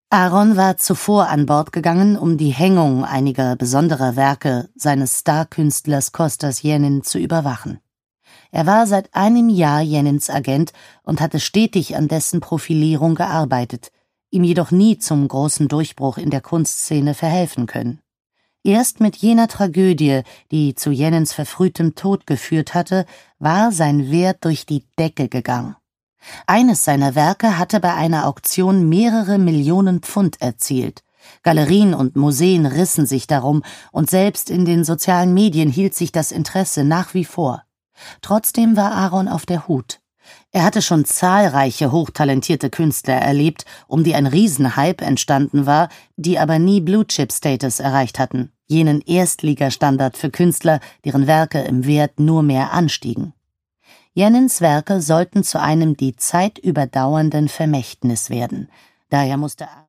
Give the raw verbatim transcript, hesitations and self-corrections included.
Aaron war zuvor an Bord gegangen, um die Hängung einiger besonderer Werke seines Star-Künstlers Kostas Yenin zu überwachen. Er war seit einem Jahr Yenins Agent und hatte stetig an dessen Profilierung gearbeitet, ihm jedoch nie zum großen Durchbruch in der Kunstszene verhelfen können. Erst mit jener Tragödie, die zu Yenins verfrühtem Tod geführt hatte, war sein Wert durch die Decke gegangen. Eines seiner Werke hatte bei einer Auktion mehrere Millionen Pfund erzielt. Galerien und Museen rissen sich darum, und selbst in den sozialen Medien hielt sich das Interesse nach wie vor. Trotzdem war Aaron auf der Hut. Er hatte schon zahlreiche hochtalentierte Künstler erlebt, um die ein Riesenhype entstanden war, die aber nie Blue-Chip-Status erreicht hatten, jenen Erstligastandard für Künstler, deren Werke im Wert nur mehr anstiegen. Yenins Werke sollten zu einem die Zeit überdauernden Vermächtnis werden. Daher musste